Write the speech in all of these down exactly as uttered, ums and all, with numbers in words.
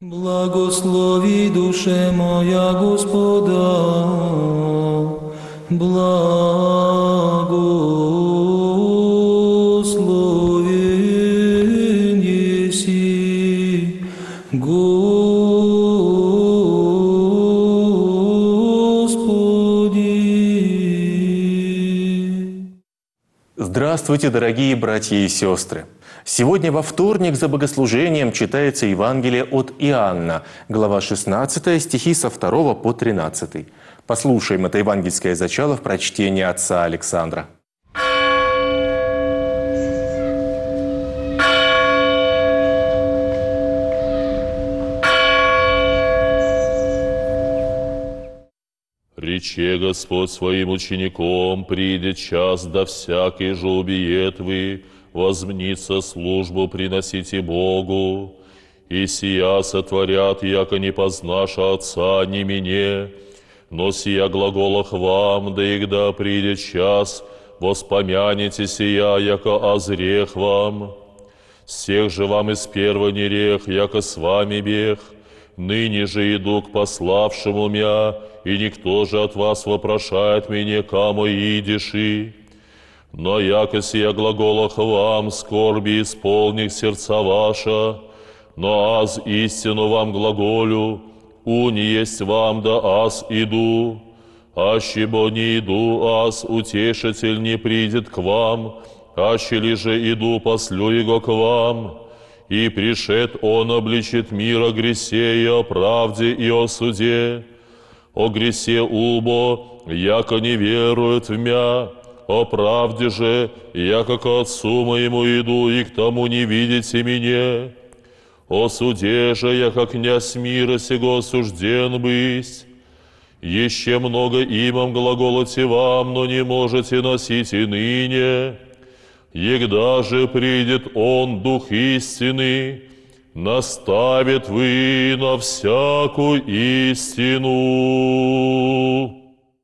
Благослови, душе моя, Господа, благословен еси, Господи. Здравствуйте, дорогие братья и сестры! Сегодня во вторник за богослужением читается Евангелие от Иоанна, глава шестнадцатая, стихи со второго по тринадцатый. Послушаем это евангельское зачало в прочтении отца Александра. Рече Господь своим учеником, придет час, да всякий же убиет вы, возмнится службу приносите Богу, и сия сотворят, яко не познаша Отца, ни мне, но сия глаголах вам, да игда придет час, воспомянете сия, яко озрех вам. Всех же вам из первого нерех, яко с вами бег, ныне же иду к пославшему мя, и никто же от вас вопрошает меня, кому идиши. Но яко сия глаголах вам, скорби исполних сердца ваша, но аз истину вам глаголю, уни есть вам, да аз иду, аще бо не иду, аз утешитель не придет к вам, аще ли же иду, послю его к вам. И пришед он обличит мир о гресе и о правде и о суде, о гресе убо, яко не верует в мя, о правде же, яко к Отцу моему иду, и к тому не видите меня. О суде же, яко князь мира сего осужден быть. Еще много имам глаголоте вам, но не можете носить и ныне. Егда же придет Он, Дух истины, наставит вы на всякую истину.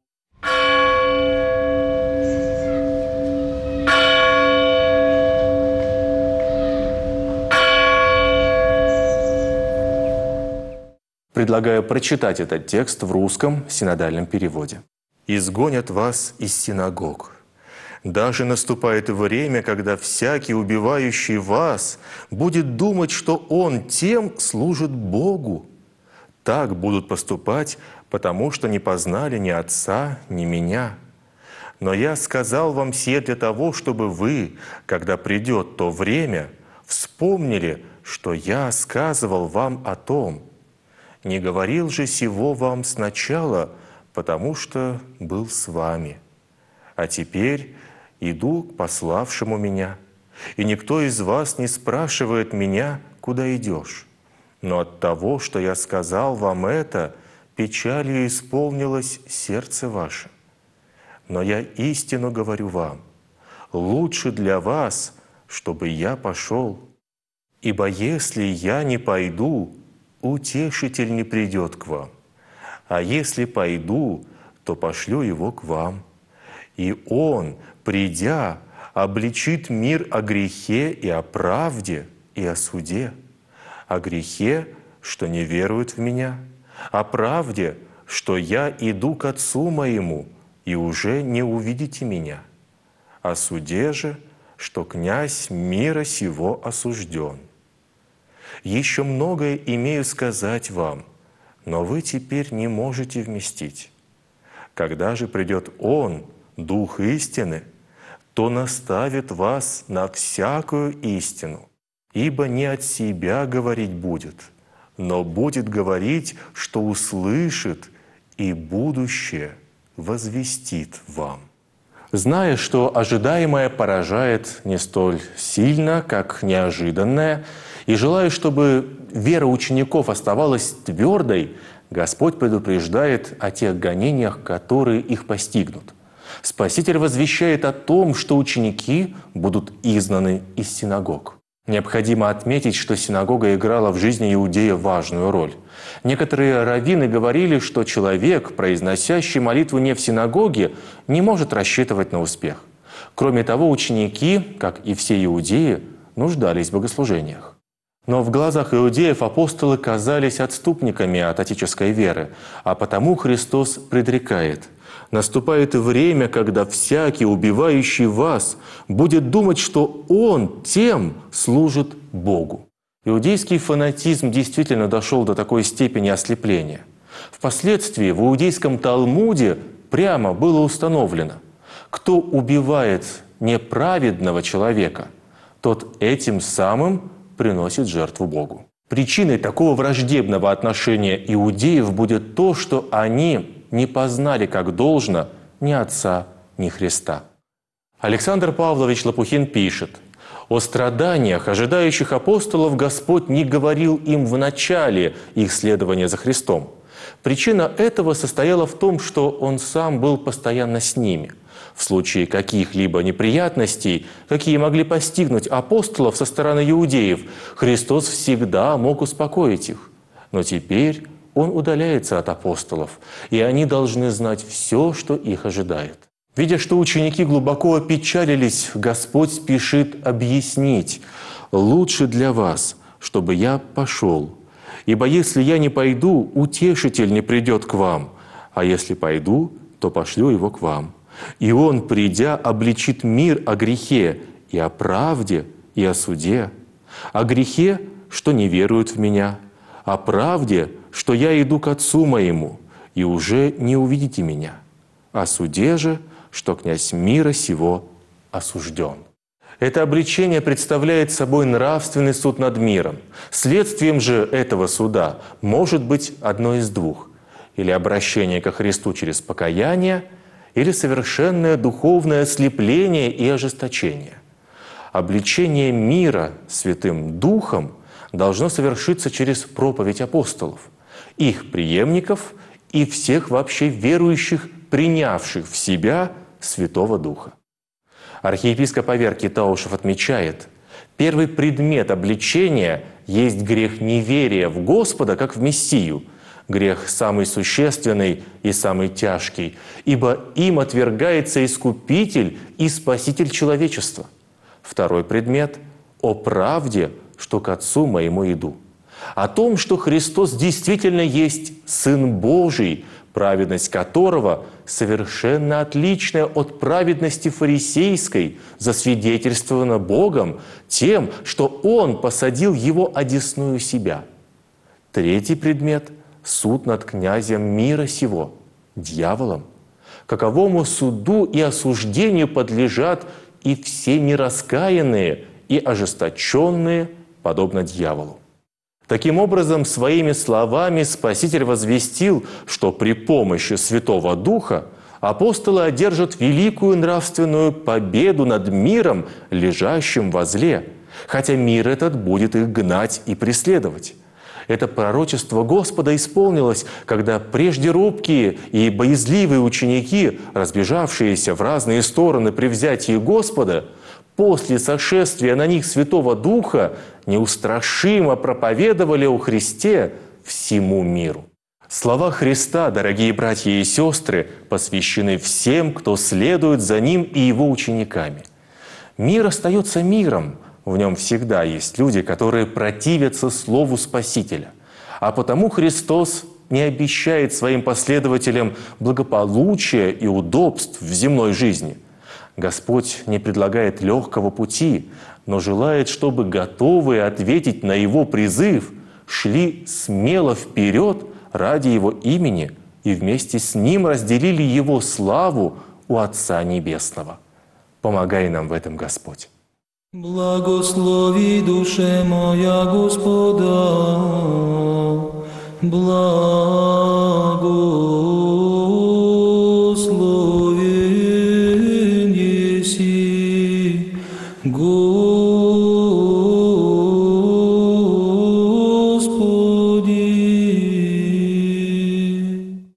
Предлагаю прочитать этот текст в русском синодальном переводе. «Изгонят вас из синагог. Даже наступает время, когда всякий, убивающий вас, будет думать, что он тем служит Богу. Так будут поступать, потому что не познали ни Отца, ни Меня. Но я сказал вам сие для того, чтобы вы, когда придет то время, вспомнили, что я сказывал вам о том. Не говорил же сего вам сначала, потому что был с вами. А теперь иду к пославшему меня, и никто из вас не спрашивает меня, куда идешь. Но от того, что я сказал вам это, печалью исполнилось сердце ваше. Но я истину говорю вам, лучше для вас, чтобы я пошел. Ибо если я не пойду, утешитель не придет к вам. А если пойду, то пошлю его к вам. И он, придя, обличит мир о грехе и о правде и о суде. О грехе, что не веруют в Меня, о правде, что я иду к Отцу моему, и уже не увидите Меня. О суде же, что князь мира сего осужден. Еще многое имею сказать вам, но вы теперь не можете вместить. Когда же придет Он, Дух истины, то наставит вас на всякую истину, ибо не от себя говорить будет, но будет говорить, что услышит, и будущее возвестит вам». Зная, что ожидаемое поражает не столь сильно, как неожиданное, и желая, чтобы вера учеников оставалась твердой, Господь предупреждает о тех гонениях, которые их постигнут. Спаситель возвещает о том, что ученики будут изгнаны из синагог. Необходимо отметить, что синагога играла в жизни Иудея важную роль. Некоторые раввины говорили, что человек, произносящий молитву не в синагоге, не может рассчитывать на успех. Кроме того, ученики, как и все иудеи, нуждались в богослужениях. Но в глазах иудеев апостолы казались отступниками от отеческой веры, а потому Христос предрекает: «Наступает время, когда всякий, убивающий вас, будет думать, что он тем служит Богу». Иудейский фанатизм действительно дошел до такой степени ослепления. Впоследствии в иудейском Талмуде прямо было установлено: кто убивает неправедного человека, тот этим самым приносит жертву Богу. Причиной такого враждебного отношения иудеев будет то, что они не познали как должно ни Отца, ни Христа. Александр Павлович Лопухин пишет: «О страданиях, ожидающих апостолов, Господь не говорил им в начале их следования за Христом. Причина этого состояла в том, что Он Сам был постоянно с ними. В случае каких-либо неприятностей, какие могли постигнуть апостолов со стороны иудеев, Христос всегда мог успокоить их. Но теперь Он удаляется от апостолов, и они должны знать все, что их ожидает». Видя, что ученики глубоко опечалились, Господь спешит объяснить: «Лучше для вас, чтобы я пошел. Ибо если я не пойду, утешитель не придет к вам, а если пойду, то пошлю его к вам. И он, придя, обличит мир о грехе, и о правде, и о суде. О грехе, что не веруют в меня, о правде, что я иду к Отцу моему, и уже не увидите меня. О суде же, что князь мира сего осужден». Это обличение представляет собой нравственный суд над миром. Следствием же этого суда может быть одно из двух: или обращение ко Христу через покаяние, или совершенное духовное ослепление и ожесточение. Обличение мира Святым Духом должно совершиться через проповедь апостолов, их преемников и всех вообще верующих, принявших в себя Святого Духа. Архиепископ Аверкий Таушев отмечает: первый предмет обличения есть грех неверия в Господа как в Мессию, грех самый существенный и самый тяжкий, ибо им отвергается Искупитель и Спаситель человечества. Второй предмет – о правде, что к Отцу моему иду, о том, что Христос действительно есть Сын Божий, праведность которого совершенно отличная от праведности фарисейской, засвидетельствована Богом тем, что Он посадил Его одесную себя. Третий предмет – суд над князем мира сего, дьяволом, каковому суду и осуждению подлежат и все нераскаянные и ожесточенные, подобно дьяволу. Таким образом, своими словами Спаситель возвестил, что при помощи Святого Духа апостолы одержат великую нравственную победу над миром, лежащим во зле, хотя мир этот будет их гнать и преследовать. Это пророчество Господа исполнилось, когда прежде робкие и боязливые ученики, разбежавшиеся в разные стороны при взятии Господа, после сошествия на них Святого Духа неустрашимо проповедовали о Христе всему миру. Слова Христа, дорогие братья и сестры, посвящены всем, кто следует за Ним и Его учениками. Мир остается миром, в нем всегда есть люди, которые противятся Слову Спасителя. А потому Христос не обещает своим последователям благополучия и удобств в земной жизни. Господь не предлагает легкого пути, но желает, чтобы готовые ответить на Его призыв шли смело вперед ради Его имени и вместе с Ним разделили Его славу у Отца Небесного. Помогай нам в этом, Господь. Благослови душе моя Господа, благословен еси, Господи.